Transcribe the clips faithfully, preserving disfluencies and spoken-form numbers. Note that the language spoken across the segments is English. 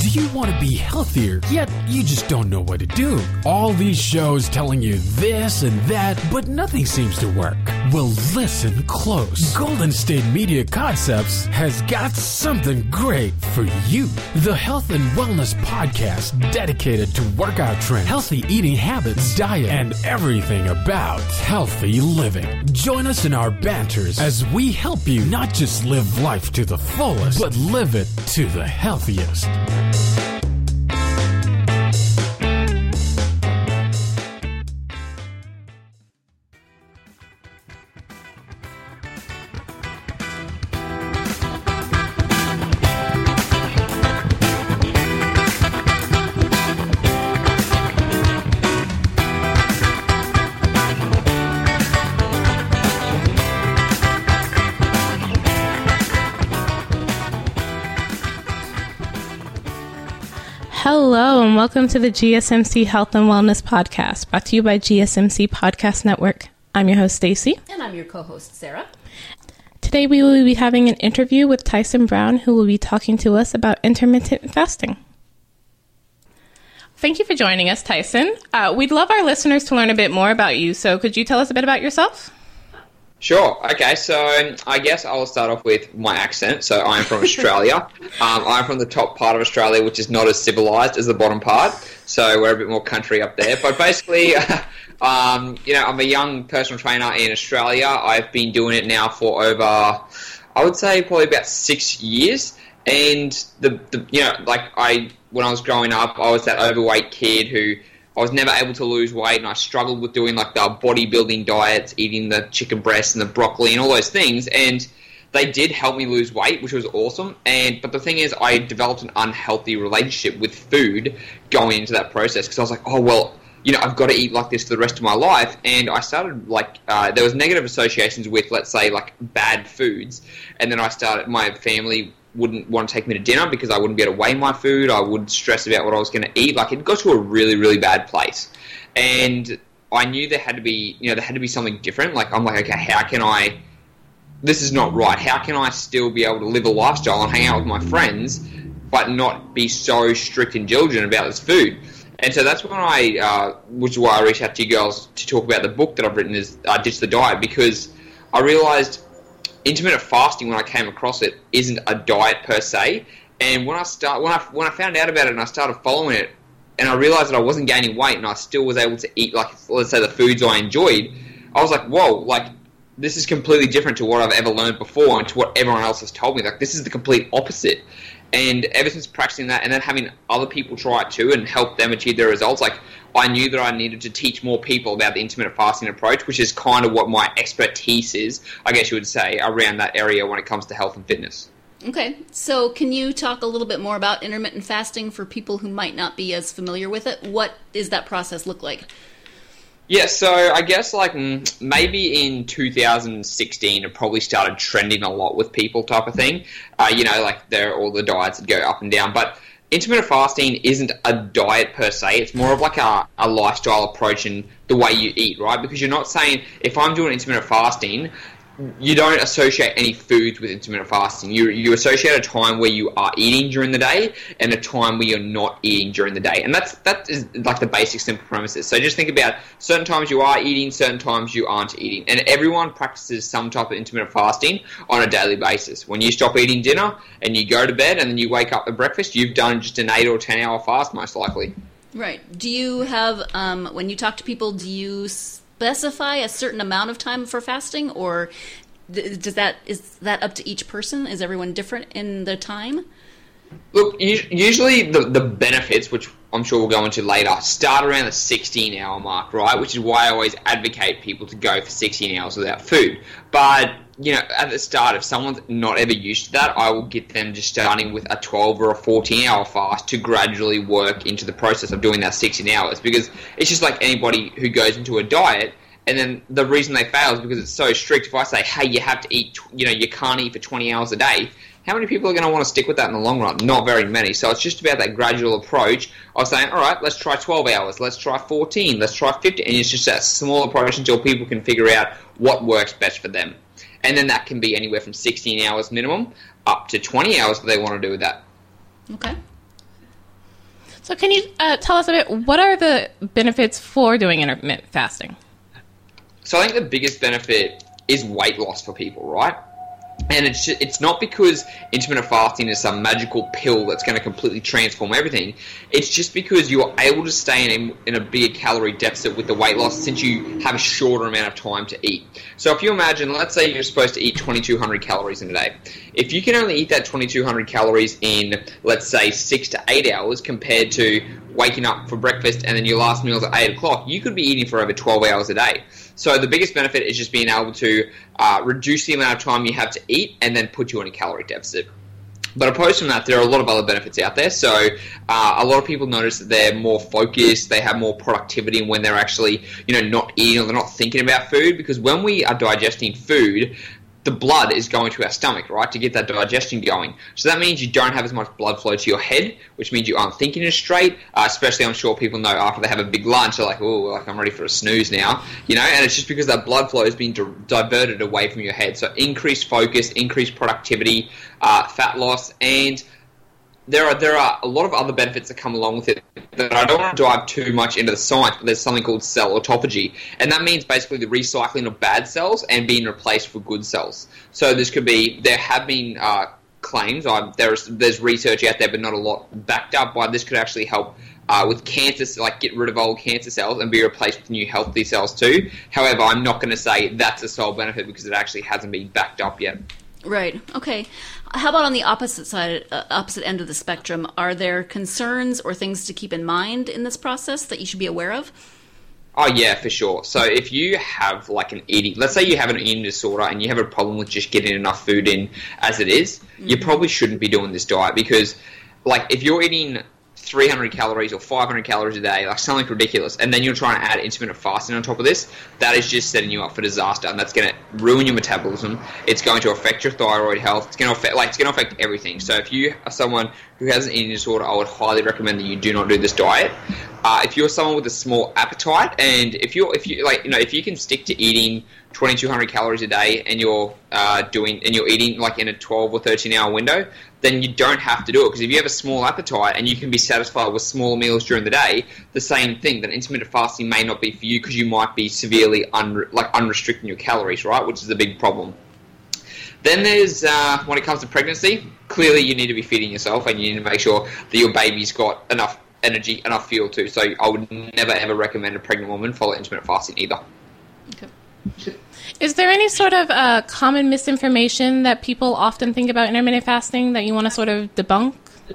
Do you want to be healthier, yet you just don't know what to do? All these shows telling you this and that, but nothing seems to work. Well, listen close. Golden State Media Concepts has got something great for you. The Health and Wellness Podcast dedicated to workout trends, healthy eating habits, diet, and everything about healthy living. Join us in our banters as we help you not just live life to the fullest, but live it to the healthiest. Hello and welcome to the G S M C Health and Wellness Podcast, brought to you by G S M C Podcast Network. I'm your host, Stacy. And I'm your co-host, Sarah. Today we will be having an interview with Tyson Brown, who will be talking to us about intermittent fasting. Thank you for joining us, Tyson. Uh, we'd love our listeners to learn a bit more about you, so could you tell us a bit about yourself? Sure. Okay, so I guess I'll start off with my accent. So I'm from Australia. um, I'm from the top part of Australia, which is not as civilized as the bottom part. So we're a bit more country up there. But basically, um, you know, I'm a young personal trainer in Australia. I've been doing it now for over, I would say, probably about six years. And the, the you know, like I, when I was growing up, I was that overweight kid who I was never able to lose weight, and I struggled with doing like the bodybuilding diets, eating the chicken breast and the broccoli and all those things, and they did help me lose weight, which was awesome. And but the thing is, I developed an unhealthy relationship with food going into that process, because I was like, oh well, you know, I've got to eat like this for the rest of my life. And I started like uh, there was negative associations with, let's say, like bad foods, and then I started my family wouldn't want to take me to dinner because I wouldn't be able to weigh my food. I would stress about what I was going to eat. Like, it got to a really, really bad place. And I knew there had to be, you know, there had to be something different. Like, I'm like, okay, how can I, this is not right. How can I still be able to live a lifestyle and hang out with my friends, but not be so strict and diligent about this food? And so that's when I, uh, which is why I reached out to you girls to talk about the book that I've written, is uh, Ditch the Diet, because I realized intermittent fasting, when I came across it, isn't a diet per se. And when I start, when I when I found out about it and I started following it, and I realized that I wasn't gaining weight and I still was able to eat, like, let's say, the foods I enjoyed, I was like, whoa, like, this is completely different to what I've ever learned before and to what everyone else has told me. Like, this is the complete opposite. And ever since practicing that and then having other people try it too and help them achieve their results, like, I knew that I needed to teach more people about the intermittent fasting approach, which is kind of what my expertise is, I guess you would say, around that area when it comes to health and fitness. Okay, so can you talk a little bit more about intermittent fasting for people who might not be as familiar with it? What does that process look like? Yeah, so I guess like maybe in two thousand sixteen it probably started trending a lot with people type of thing. Uh, you know, like there are all the diets that go up and down, but intermittent fasting isn't a diet per se. It's more of like a, a lifestyle approach in the way you eat, right? Because you're not saying, if I'm doing intermittent fasting, you don't associate any foods with intermittent fasting. You you associate a time where you are eating during the day and a time where you're not eating during the day. And that's that is like the basic simple premises. So just think about certain times you are eating, certain times you aren't eating. And everyone practices some type of intermittent fasting on a daily basis. When you stop eating dinner and you go to bed and then you wake up for breakfast, you've done just an eight or ten hour fast most likely. Right. Do you have, um, when you talk to people, do you specify a certain amount of time for fasting, or does that is that up to each person? Is everyone different in the time? Look, usually the, the benefits, which I'm sure we'll go into later, start around the sixteen hour mark, right? Which is why I always advocate people to go for sixteen hours without food. But, you know, at the start, if someone's not ever used to that, I will get them just starting with a twelve or a fourteen hour fast to gradually work into the process of doing that sixteen hours. Because it's just like anybody who goes into a diet, and then the reason they fail is because it's so strict. If I say, hey, you have to eat, you know, you can't eat for twenty hours a day, how many people are going to want to stick with that in the long run? Not very many. So it's just about that gradual approach of saying, all right, let's try twelve hours, let's try fourteen, let's try fifteen. And it's just that small approach until people can figure out what works best for them. And then that can be anywhere from sixteen hours minimum up to twenty hours that they want to do with that. Okay. So can you uh, tell us a bit, what are the benefits for doing intermittent fasting? So I think the biggest benefit is weight loss for people, right? And it's just, it's not because intermittent fasting is some magical pill that's going to completely transform everything. It's just because you're able to stay in a, in a bigger calorie deficit with the weight loss since you have a shorter amount of time to eat. So if you imagine, let's say you're supposed to eat twenty-two hundred calories in a day. If you can only eat that twenty-two hundred calories in, let's say, six to eight hours compared to waking up for breakfast and then your last meal's at eight o'clock, you could be eating for over twelve hours a day. So the biggest benefit is just being able to uh, reduce the amount of time you have to eat and then put you in a calorie deficit. But opposed from that, there are a lot of other benefits out there. So uh, a lot of people notice that they're more focused, they have more productivity when they're actually, you know, not eating or they're not thinking about food. Because when we are digesting food, the blood is going to our stomach, right, to get that digestion going. So that means you don't have as much blood flow to your head, which means you aren't thinking as straight, uh, especially I'm sure people know after they have a big lunch, they're like, oh, like I'm ready for a snooze now, you know, and it's just because that blood flow is being di- diverted away from your head. So increased focus, increased productivity, uh, fat loss, and there are there are a lot of other benefits that come along with it that I don't want to dive too much into the science, but there's something called cell autophagy, and that means basically the recycling of bad cells and being replaced for good cells. So this could be, there have been uh, claims, uh, there's there's research out there, but not a lot backed up, why this could actually help uh, with cancer, like get rid of old cancer cells and be replaced with new healthy cells too. However, I'm not going to say that's a sole benefit because it actually hasn't been backed up yet. Right. Okay. How about on the opposite side, uh, opposite end of the spectrum? Are there concerns or things to keep in mind in this process that you should be aware of? Oh, yeah, for sure. So if you have like an eating, let's say you have an eating disorder and you have a problem with just getting enough food in as it is, mm-hmm. you probably shouldn't be doing this diet because like if you're eating three hundred calories or five hundred calories a day, like something ridiculous, and then you're trying to add intermittent fasting on top of this, that is just setting you up for disaster, and that's going to ruin your metabolism. It's going to affect your thyroid health. It's going to affect, like, it's going to affect everything. So if you are someone who has an eating disorder, I would highly recommend that you do not do this diet. Uh, if you're someone with a small appetite, and if you're, if you like, you know, if you can stick to eating twenty-two hundred calories a day, and you're uh, doing, and you're eating like in a twelve or thirteen hour window, then you don't have to do it. Because if you have a small appetite and you can be satisfied with small meals during the day, the same thing. Then intermittent fasting may not be for you because you might be severely un- like unrestricting your calories, right? Which is a big problem. Then there's, uh, when it comes to pregnancy, clearly you need to be feeding yourself and you need to make sure that your baby's got enough energy, enough fuel too. So I would never ever recommend a pregnant woman follow intermittent fasting either. Okay. Is there any sort of uh, common misinformation that people often think about intermittent fasting that you want to sort of debunk?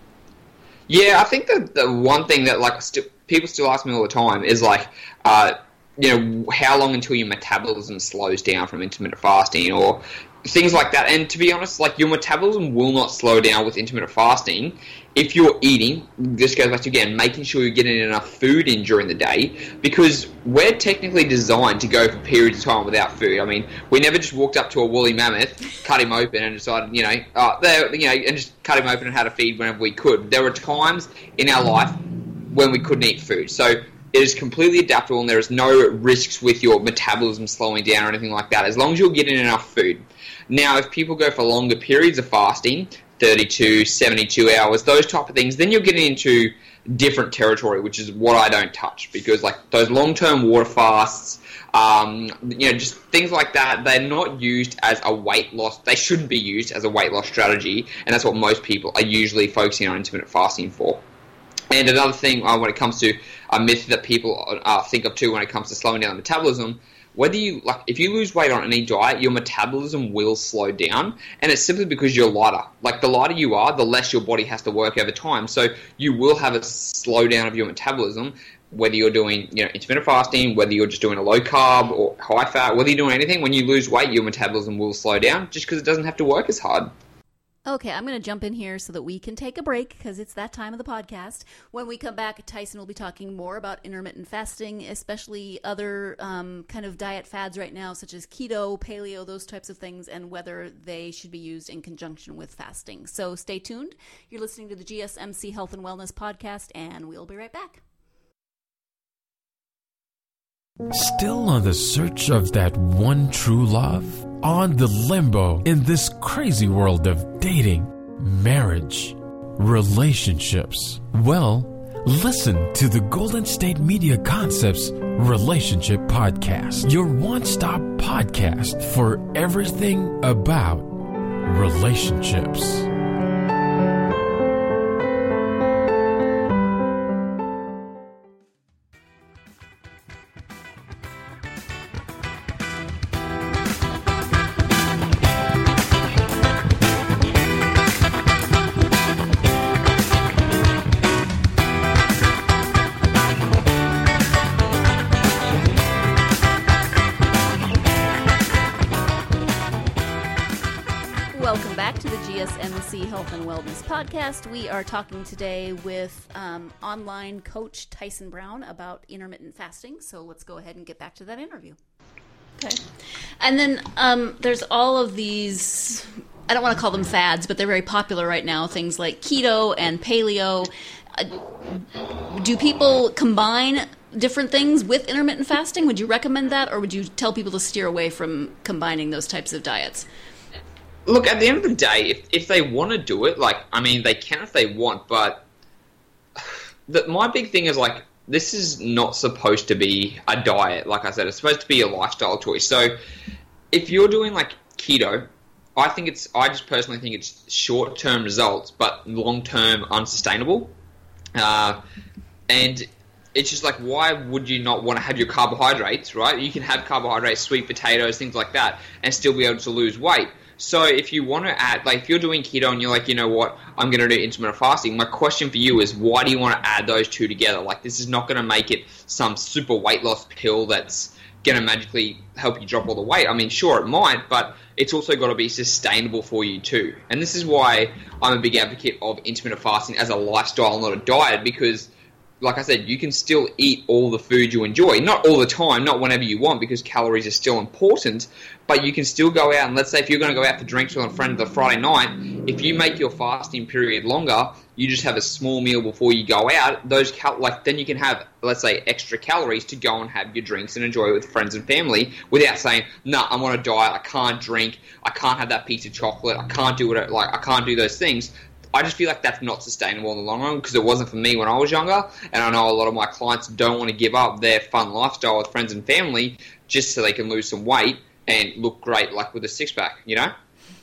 Yeah, I think that the one thing that like st- people still ask me all the time is like, uh, you know, how long until your metabolism slows down from intermittent fasting or things like that. And to be honest, like your metabolism will not slow down with intermittent fasting if you're eating. This goes back to, again, making sure you're getting enough food in during the day, because we're technically designed to go for periods of time without food. I mean, we never just walked up to a woolly mammoth, cut him open and decided, you know, uh, there, you know, and just cut him open and had to feed whenever we could. There were times in our life when we couldn't eat food. So it is completely adaptable and there is no risks with your metabolism slowing down or anything like that, as long as you're getting enough food. Now, if people go for longer periods of fasting, thirty-two, seventy-two hours, those type of things, then you're getting into different territory, which is what I don't touch, because like those long-term water fasts, um, you know, just things like that, they're not used as a weight loss. They shouldn't be used as a weight loss strategy, and that's what most people are usually focusing on intermittent fasting for. And another thing uh, when it comes to a myth that people uh, think of too when it comes to slowing down the metabolism, whether you, like, if you lose weight on any diet, your metabolism will slow down, and it's simply because you're lighter. Like, the lighter you are, the less your body has to work over time. So you will have a slowdown of your metabolism, whether you're doing, you know, intermittent fasting, whether you're just doing a low carb or high fat, whether you're doing anything. When you lose weight, your metabolism will slow down just because it doesn't have to work as hard. Okay, I'm going to jump in here so that we can take a break because it's that time of the podcast. When we come back, Tyson will be talking more about intermittent fasting, especially other um, kind of diet fads right now, such as keto, paleo, those types of things, and whether they should be used in conjunction with fasting. So stay tuned. You're listening to the G S M C Health and Wellness Podcast, and we'll be right back. Still on the search of that one true love? On the limbo in this crazy world of dating, marriage, relationships? Well, Listen to the Golden State Media Concepts Relationship Podcast, your one-stop podcast for everything about relationships. Podcast. We are talking today with um, online coach Tyson Brown about intermittent fasting. So let's go ahead and get back to that interview. Okay. And then um, there's all of these, I don't want to call them fads, but they're very popular right now. Things like keto and paleo. Uh, do people combine different things with intermittent fasting? Would you recommend that, or would you tell people to steer away from combining those types of diets? Look, at the end of the day, if, if they want to do it, like, I mean, they can if they want, but the, my big thing is, like, this is not supposed to be a diet, like I said. It's supposed to be a lifestyle choice. So if you're doing, like, keto, I think it's, I just personally think it's short-term results, but long-term unsustainable. Uh, and it's just like, why would you not want to have your carbohydrates, right? You can have carbohydrates, sweet potatoes, things like that, and still be able to lose weight. So if you want to add, like if you're doing keto and you're like, you know what, I'm going to do intermittent fasting, my question for you is, why do you want to add those two together? Like, this is not going to make it some super weight loss pill that's going to magically help you drop all the weight. I mean, sure, it might, but it's also got to be sustainable for you too. And this is why I'm a big advocate of intermittent fasting as a lifestyle, not a diet, because like I said, you can still eat all the food you enjoy. Not all the time, not whenever you want, because calories are still important, but you can still go out and let's say if you're going to go out for drinks with a friend the Friday night, if you make your fasting period longer, you just have a small meal before you go out, those cal- like then you can have, let's say, extra calories to go and have your drinks and enjoy it with friends and family without saying, nah, I'm on a diet, I can't drink, I can't have that piece of chocolate, I can't do it, like I can't do those things. I just feel like that's not sustainable in the long run because it wasn't for me when I was younger, and I know a lot of my clients don't want to give up their fun lifestyle with friends and family just so they can lose some weight and look great, like with a six-pack, you know?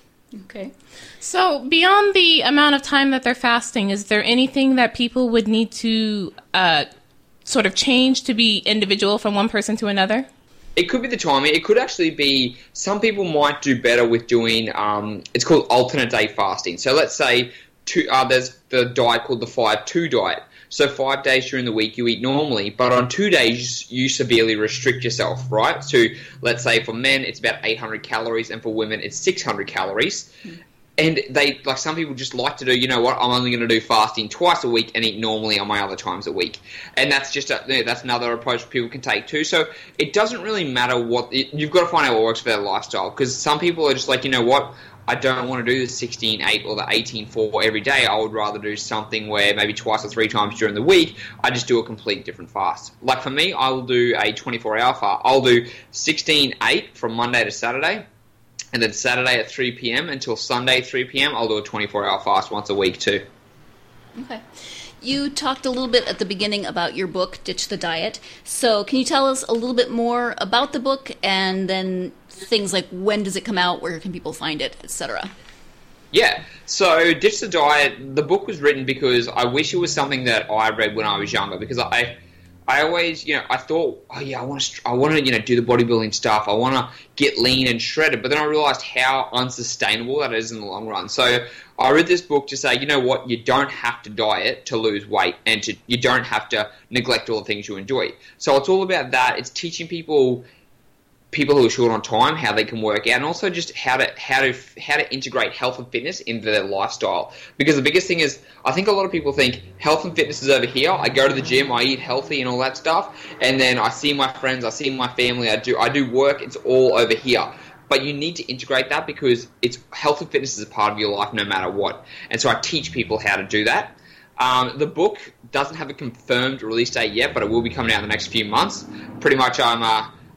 Okay. So beyond the amount of time that they're fasting, is there anything that people would need to uh, sort of change to be individual from one person to another? It could be the timing. It could actually be, some people might do better with doing, um, it's called alternate day fasting. So let's say two, uh, there's the diet called the five two diet. So five days during the week you eat normally, but on two days you severely restrict yourself, right? So let's say for men it's about eight hundred calories and for women it's six hundred calories. Mm. And they, like some people just like to do, you know what, I'm only going to do fasting twice a week and eat normally on my other times a week. And that's just, a, you know, that's another approach people can take too. So it doesn't really matter what, it, you've got to find out what works for their lifestyle. Because some people are just like, you know what, I don't want to do the sixteen eight or the eighteen four every day. I would rather do something where maybe twice or three times during the week, I just do a complete different fast. Like for me, I will do a twenty-four hour fast. I'll do sixteen eight from Monday to Saturday. And then Saturday at three p.m. until Sunday three p.m. I'll do a twenty-four hour fast once a week too. Okay. You talked a little bit at the beginning about your book, Ditch the Diet. So can you tell us a little bit more about the book and then things like when does it come out, where can people find it, et cetera? Yeah. So Ditch the Diet, the book was written because I wish it was something that I read when I was younger, because I I always, you know, I thought, oh yeah, I want to, I want to, you know, do the bodybuilding stuff. I want to get lean and shredded. But then I realized how unsustainable that is in the long run. So I read this book to say, you know what, you don't have to diet to lose weight, and to, you don't have to neglect all the things you enjoy. So it's all about that. It's teaching people, people who are short on time, how they can work out, and also just how to how to how to integrate health and fitness into their lifestyle. Because the biggest thing is, I think a lot of people think health and fitness is over here. I go to the gym, I eat healthy and all that stuff, and then I see my friends, I see my family, I do I do work. It's all over here. But you need to integrate that because it's health and fitness is a part of your life no matter what. And so I teach people how to do that. Um, the book doesn't have a confirmed release date yet, but it will be coming out in the next few months. Pretty much I'm uh,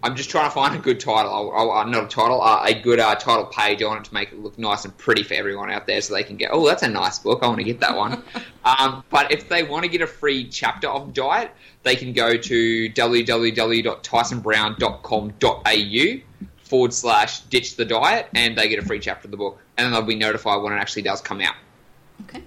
I'm just trying to find a good title. I'll, I'll, not a title, uh, a good uh, title page. I want it to make it look nice and pretty for everyone out there so they can get, oh, that's a nice book. I want to get that one. um, but if they want to get a free chapter of diet, they can go to www.tysonbrown.com.au forward slash ditch the diet, and they get a free chapter of the book. And then they'll be notified when it actually does come out. Okay.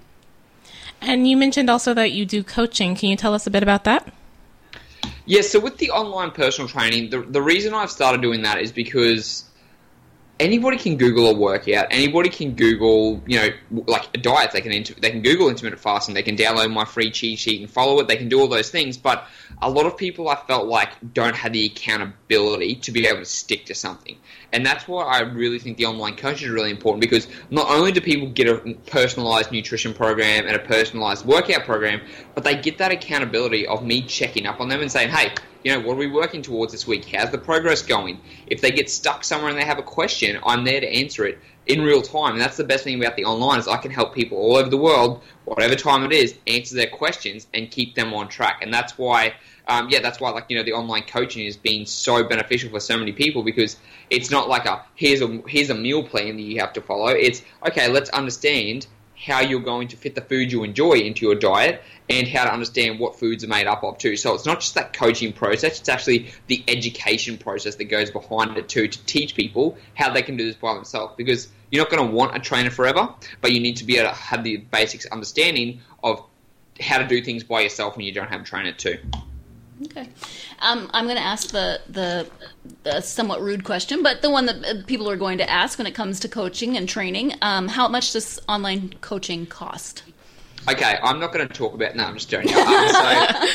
And you mentioned also that you do coaching. Can you tell us a bit about that? Yeah, so with the online personal training, the, the reason I've started doing that is because anybody can Google a workout. Anybody can Google, you know, like a diet. They can inter- they can Google intermittent fasting. They can download my free cheat sheet and follow it. They can do all those things. But a lot of people, I felt like, don't have the accountability to be able to stick to something. And that's why I really think the online coaching is really important, because not only do people get a personalized nutrition program and a personalized workout program, but they get that accountability of me checking up on them and saying, hey, you know, what are we working towards this week? How's the progress going? If they get stuck somewhere and they have a question, I'm there to answer it in real time. And that's the best thing about the online, is I can help people all over the world, whatever time it is, answer their questions and keep them on track. And that's why, um, yeah, that's why, like, you know, the online coaching has been so beneficial for so many people, because it's not like a here's a here's a meal plan that you have to follow. It's, okay, let's understand how you're going to fit the food you enjoy into your diet, and how to understand what foods are made up of too. So it's not just that coaching process, it's actually the education process that goes behind it too, to teach people how they can do this by themselves. Because you're not going to want a trainer forever, but you need to be able to have the basics understanding of how to do things by yourself when you don't have a trainer too. Okay. Um, I'm going to ask the, the the somewhat rude question, but the one that uh, people are going to ask when it comes to coaching and training. Um, how much does online coaching cost? Okay, I'm not going to talk about... No, I'm just joking. Um, so,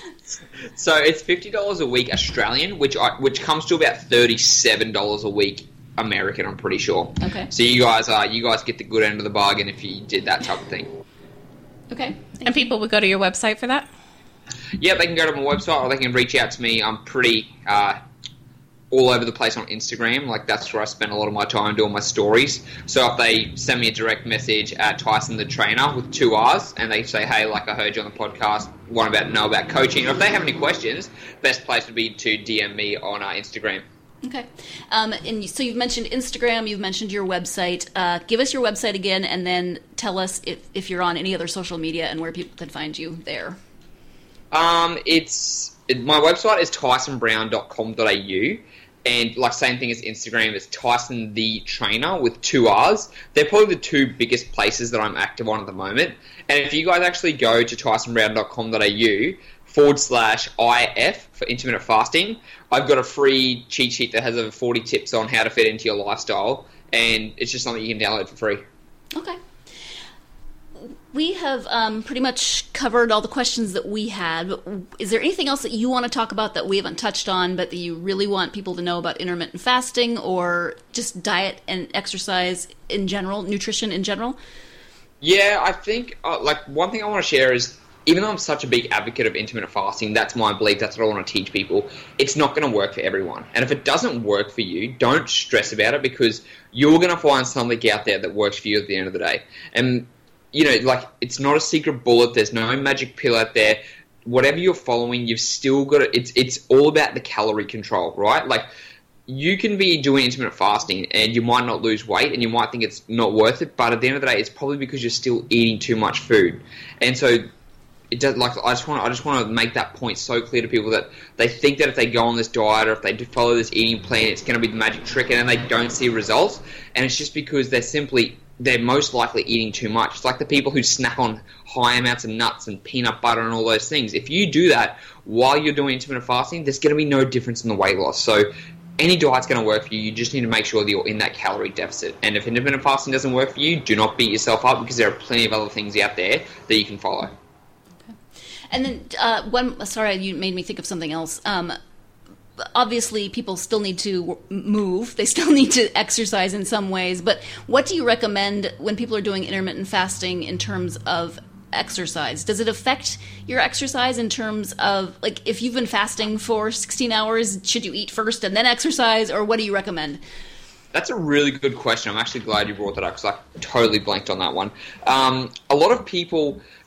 so it's fifty dollars a week Australian, which I, which comes to about thirty-seven dollars a week American, I'm pretty sure. Okay. So you guys are you guys get the good end of the bargain if you did that type of thing. Okay. And people would go to your website for that? Yeah, they can go to my website, or they can reach out to me. I'm pretty uh, all over the place on Instagram. Like, that's where I spend a lot of my time doing my stories. So if they send me a direct message at Tyson the Trainer with two R's, and they say, hey, like I heard you on the podcast, want to know about coaching, or if they have any questions, best place would be to D M me on uh, Instagram. Okay. Um, and you, so you've mentioned Instagram, you've mentioned your website. Uh, give us your website again, and then tell us if, if you're on any other social media and where people can find you there. Um, it's it, my website is tyson brown dot com dot a u, and like same thing as Instagram, it's Tyson the Trainer with two R's. They're probably the two biggest places that I'm active on at the moment. And if you guys actually go to tyson brown dot com dot a u forward slash I F for intermittent fasting, I've got a free cheat sheet that has over forty tips on how to fit into your lifestyle, and it's just something you can download for free. Okay. We have um, pretty much covered all the questions that we had. Is there anything else that you want to talk about that we haven't touched on, but that you really want people to know about intermittent fasting, or just diet and exercise in general, nutrition in general? Yeah, I think, uh, like, one thing I want to share is, even though I'm such a big advocate of intermittent fasting, that's my belief, that's what I want to teach people, it's not going to work for everyone. And if it doesn't work for you, don't stress about it, because you're going to find something out there that works for you at the end of the day. And you know, like, it's not a secret bullet. There's no magic pill out there. Whatever you're following, you've still got to, it's it's all about the calorie control, right? Like, you can be doing intermittent fasting and you might not lose weight and you might think it's not worth it, but at the end of the day, it's probably because you're still eating too much food. And so it does, like, I just want I just want to make that point so clear to people, that they think that if they go on this diet or if they do follow this eating plan, it's going to be the magic trick, and then they don't see results. And it's just because they're simply they're most likely eating too much. It's like the people who snack on high amounts of nuts and peanut butter and all those things. If you do that while you're doing intermittent fasting, there's going to be no difference in the weight loss. So any diet's going to work for you. You just need to make sure that you're in that calorie deficit. And if intermittent fasting doesn't work for you, do not beat yourself up, because there are plenty of other things out there that you can follow. Okay. And then uh, one, sorry, you made me think of something else. Um, Obviously, people still need to move. They still need to exercise in some ways. But what do you recommend when people are doing intermittent fasting in terms of exercise? Does it affect your exercise in terms of, like, if you've been fasting for sixteen hours, should you eat first and then exercise, or what do you recommend? That's a really good question. I'm actually glad you brought that up, because I totally blanked on that one. Um, a lot of people...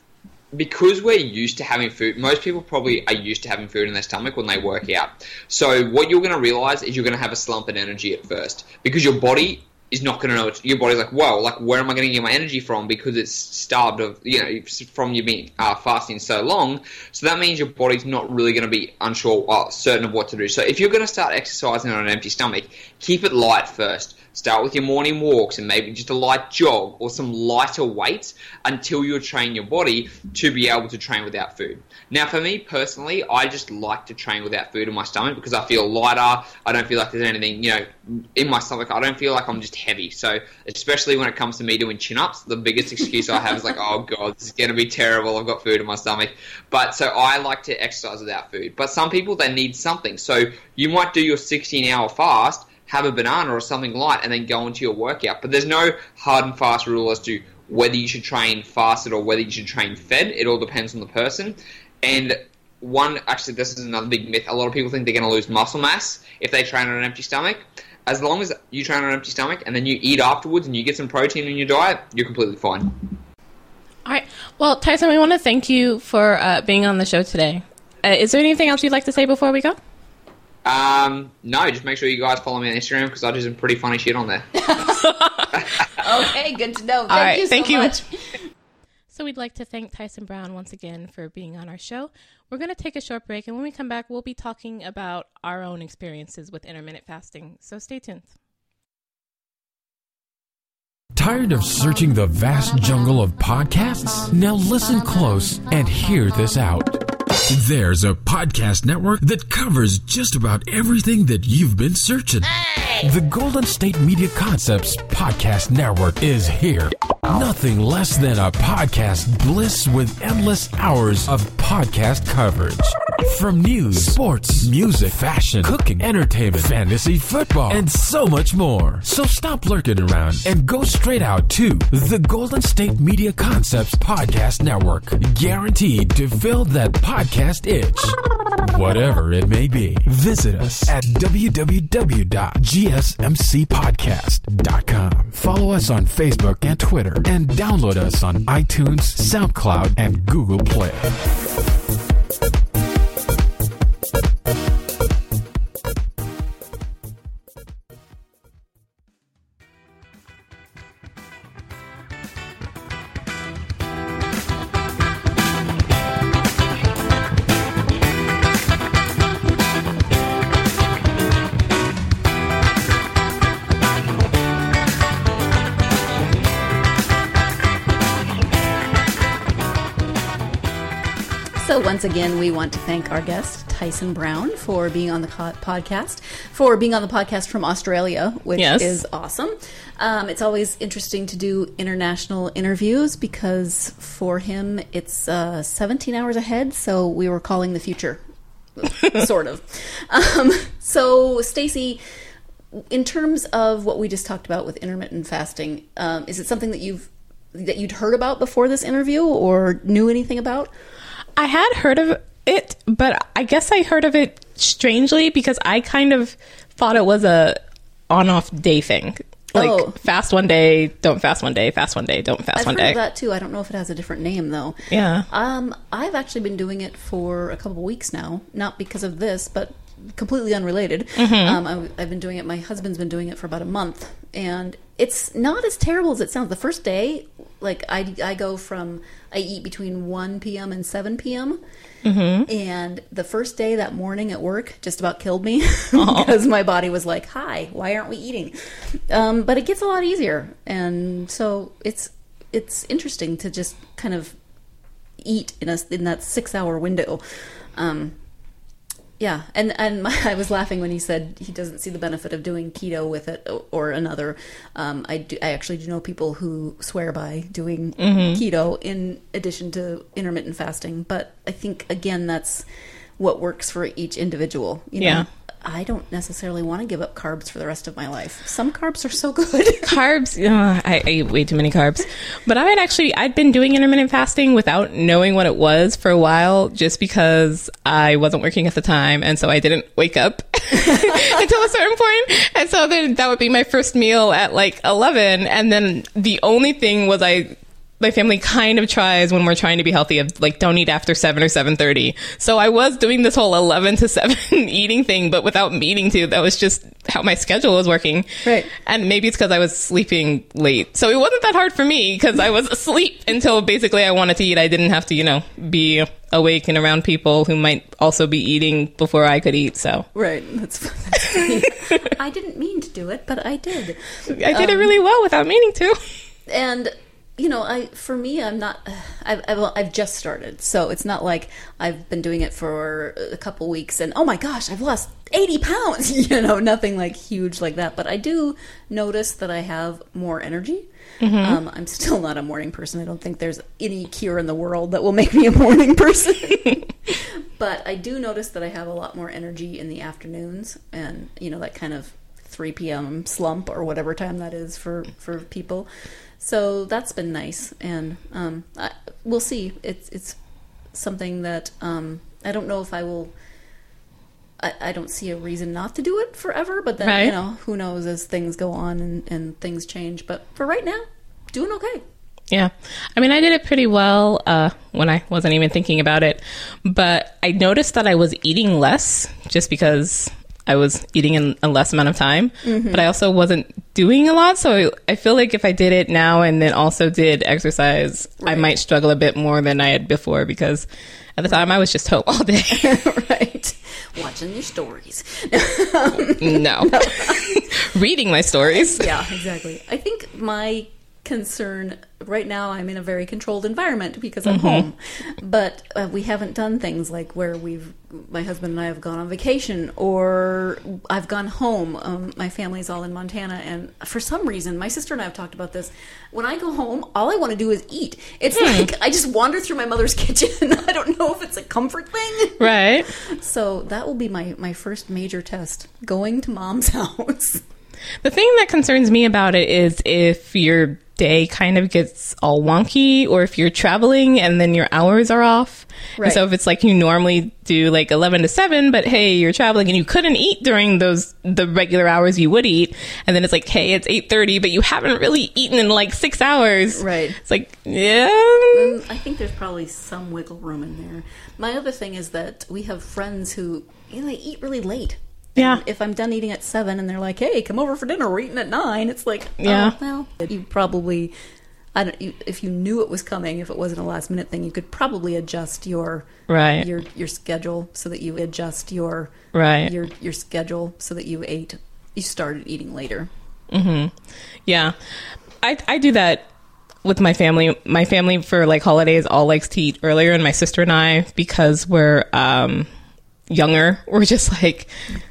because we're used to having food, most people probably are used to having food in their stomach when they work out. So what you're going to realize is you're going to have a slump in energy at first because your body is not going to know. It's, your body's like, whoa, like where am I going to get my energy from? Because it's starved of, you know, from you being uh, fasting so long. So that means your body's not really going to be unsure, well, certain of what to do. So if you're going to start exercising on an empty stomach, keep it light first. Start with your morning walks and maybe just a light jog or some lighter weights until you train your body to be able to train without food. Now, for me personally, I just like to train without food in my stomach because I feel lighter. I don't feel like there's anything, you know, in my stomach. I don't feel like I'm just heavy. So especially when it comes to me doing chin-ups, the biggest excuse I have is like, oh, God, this is going to be terrible. I've got food in my stomach. But so I like to exercise without food. But some people, they need something. So you might do your sixteen-hour fast, have a banana or something light, and then go into your workout. But there's no hard and fast rule as to whether you should train fasted or whether you should train fed. It all depends on the person. And one, actually, this is another big myth. A lot of people think they're going to lose muscle mass if they train on an empty stomach. As long as you train on an empty stomach and then you eat afterwards and you get some protein in your diet, you're completely fine. All right. Well, Tyson, we want to thank you for uh, being on the show today. Uh, is there anything else you'd like to say before we go? Um, no, just make sure you guys follow me on Instagram because I do some pretty funny shit on there. Okay, good to know. Thank All right, you so thank you. much. So we'd like to thank Tyson Brown once again for being on our show. We're going to take a short break, and when we come back, we'll be talking about our own experiences with intermittent fasting. So stay tuned. Tired of searching the vast jungle of podcasts? Now listen close and hear this out. There's a podcast network that covers just about everything that you've been searching. Hey! The Golden State Media Concepts Podcast Network is here. Nothing less than a podcast bliss with endless hours of podcast coverage. From news, sports, music, fashion, cooking, entertainment, fantasy, football, and so much more. So stop lurking around and go straight out to the Golden State Media Concepts Podcast Network. Guaranteed to fill that podcast itch. Whatever it may be. Visit us at w w w dot g s m c podcast dot com. Follow us on Facebook and Twitter, and download us on iTunes, SoundCloud, and Google Play. So once again, we want to thank our guest, Tyson Brown, for being on the co- podcast, for being on the podcast from Australia, which Yes. is awesome. Um, it's always interesting to do international interviews because for him, it's uh, seventeen hours ahead, so we were calling the future, sort of. Um, so, Stacey, in terms of what we just talked about with intermittent fasting, um, is it something that you've that you'd heard about before this interview or knew anything about? I had heard of it, but I guess I heard of it strangely because I kind of thought it was a on-off day thing. Like, Oh. fast one day, don't fast one day, fast one day, don't fast I've one heard day. of that too. I don't know if it has a different name though. Yeah. Um, I've actually been doing it for a couple of weeks now, not because of this, but completely unrelated. Mm-hmm. Um, I, I've been doing it. My husband's been doing it for about a month, and it's not as terrible as it sounds. The first day, like I, I go from I eat between one p.m. and seven p.m. Mm-hmm. And the first day, that morning at work, just about killed me because my body was like, "Hi, why aren't we eating?" Um, but it gets a lot easier, and so it's it's interesting to just kind of eat in a in that six hour window. Um, yeah, and and my, I was laughing when he said he doesn't see the benefit of doing keto with it or another. Um, I do, I actually do know people who swear by doing Mm-hmm. keto in addition to intermittent fasting, but I think again that's what works for each individual. You know? Yeah. I don't necessarily want to give up carbs for the rest of my life. Some carbs are so good. Carbs, uh, I, I eat way too many carbs. But I had actually, I'd been doing intermittent fasting without knowing what it was for a while, just because I wasn't working at the time, and so I didn't wake up until a certain point. And so then that would be my first meal at like eleven, and then the only thing was I my family kind of tries when we're trying to be healthy of like, don't eat after seven or seven thirty. So I was doing this whole eleven to seven eating thing, but without meaning to. That was just how my schedule was working. Right. And maybe it's because I was sleeping late. So it wasn't that hard for me because I was asleep until basically I wanted to eat. I didn't have to, you know, be awake and around people who might also be eating before I could eat. So right. That's, that's funny. I didn't mean to do it, but I did. I did um, it really well without meaning to. And you know, I for me, I'm not. I've, I've I've just started, so it's not like I've been doing it for a couple weeks and oh my gosh, I've lost eighty pounds. You know, nothing like huge like that. But I do notice that I have more energy. Mm-hmm. Um, I'm still not a morning person. I don't think there's any cure in the world that will make me a morning person. But I do notice that I have a lot more energy in the afternoons, and you know that kind of three p.m. slump or whatever time that is for for people. So that's been nice, and um, I, we'll see. It's it's something that um, I don't know if I will. I, I don't see a reason not to do it forever, but then right. you know who knows as things go on and, and things change. But for right now, doing okay. Yeah, I mean, I did it pretty well uh, when I wasn't even thinking about it, but I noticed that I was eating less just because I was eating in a less amount of time, mm-hmm. but I also wasn't doing a lot. So I feel like if I did it now and then also did exercise, right. I might struggle a bit more than I had before because at the time I was just home all day. Right. Watching your stories. No. no. Reading my stories. Yeah, exactly. I think my concern right now, I'm in a very controlled environment because I'm mm-hmm. home, but uh, we haven't done things like where we've my husband and I have gone on vacation, or I've gone home. Um, my family's all in Montana, and for some reason my sister and I have talked about this. When I go home, all I want to do is eat. It's mm. like I just wander through my mother's kitchen. I don't know if it's a comfort thing, right? So that will be my my first major test, going to mom's house. The thing that concerns me about it is if your day kind of gets all wonky, or if you're traveling and then your hours are off. Right. And so if it's like you normally do like eleven to seven, but hey, you're traveling and you couldn't eat during those the regular hours you would eat, and then it's like, hey, it's eight thirty, but you haven't really eaten in like six hours. Right. It's like, yeah. Um, I think there's probably some wiggle room in there. My other thing is that we have friends who, you know, they eat really late. Yeah. And if I'm done eating at seven and they're like, hey, come over for dinner, we're eating at nine, it's like, yeah. oh, well, you probably, I don't, you, if you knew it was coming, if it wasn't a last minute thing, you could probably adjust your right. your your schedule so that you adjust your right. your your schedule so that you ate, you started eating later. Mm-hmm. Yeah. I I do that with my family. My family for like holidays all likes to eat earlier, and my sister and I, because we're um, younger, we're just like,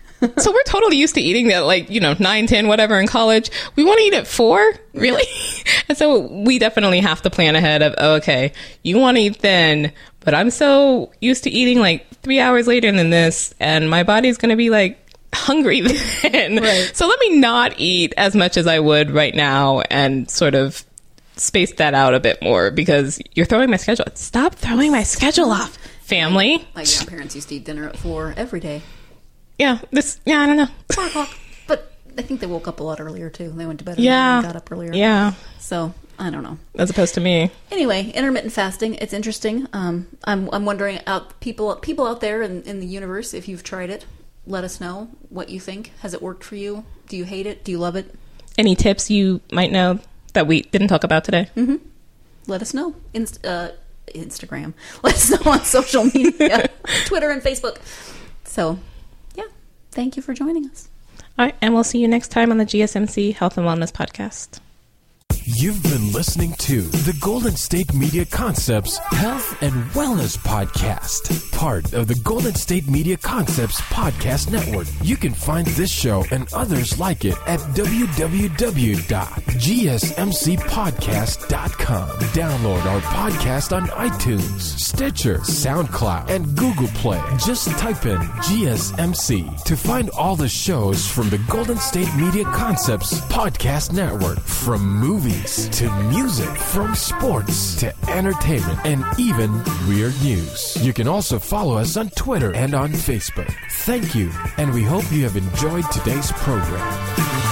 so we're totally used to eating at like, you know, nine, ten, whatever in college. We want to eat at four? Really? And so we definitely have to plan ahead of, oh, okay, you want to eat then, but I'm so used to eating like three hours later than this, and my body's going to be like hungry then. Right. So let me not eat as much as I would right now and sort of space that out a bit more, because you're throwing my schedule. Stop throwing my schedule off, family. My grandparents used to eat dinner at four every day. Yeah, this, yeah, I don't know. Four o'clock. But I think they woke up a lot earlier, too. They went to bed yeah. and got up earlier. Yeah. So, I don't know. As opposed to me. Anyway, intermittent fasting, it's interesting. Um, I'm I'm wondering, out people people out there in, in the universe, if you've tried it, let us know what you think. Has it worked for you? Do you hate it? Do you love it? Any tips you might know that we didn't talk about today? Mm-hmm. Let us know. Inst- uh, Instagram. Let us know on social media. Twitter and Facebook. So... thank you for joining us. All right, and we'll see you next time on the G S M C Health and Wellness Podcast. You've been listening to the Golden State Media Concepts Health and Wellness Podcast, part of the Golden State Media Concepts Podcast Network. You can find this show and others like it at w w w dot g s m c podcast dot com. Download our podcast on iTunes, Stitcher, SoundCloud, and Google Play. Just type in G S M C to find all the shows from the Golden State Media Concepts Podcast Network, from movies to music, from sports to entertainment, and even weird news. You can also follow us on Twitter and on Facebook. Thank you, and we hope you have enjoyed today's program.